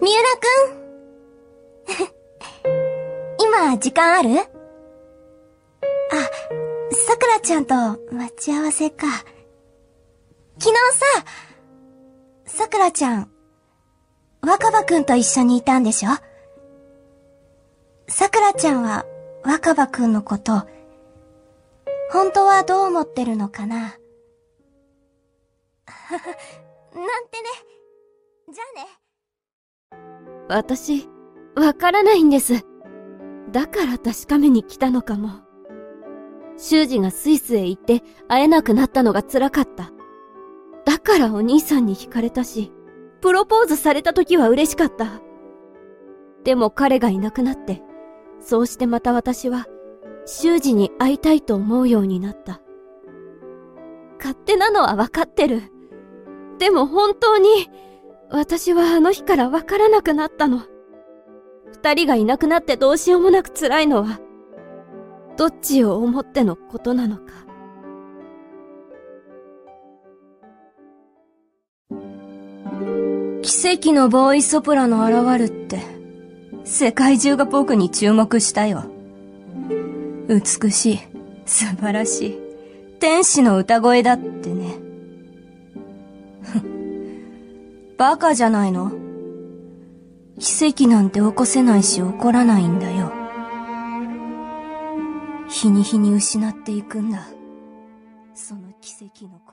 三浦くん今時間ある？さくらちゃんと待ち合わせか。昨日さくらちゃん、若葉くんと一緒にいたんでしょ？さくらちゃんは若葉くんのこと、本当はどう思ってるのかな？なんてね。じゃあね。 私、わからないんです。だから確かめに来たのかも。修二がスイスへ行って会えなくなったのが辛かった。だからお兄さんに惹かれたし、プロポーズされた時は嬉しかった。でも彼がいなくなって、そうしてまた私は、修二に会いたいと思うようになった。勝手なのはわかってる。でも本当に、私はあの日からわからなくなったの。二人がいなくなってどうしようもなく辛いのは、どっちを思ってのことなのか。 奇跡のボーイソプラノ現るって、世界中が僕に注目したよ。美しい、素晴らしい、天使の歌声だってね。バカじゃないの？奇跡なんて起こせないし起こらないんだよ。日に日に失っていくんだ。その奇跡の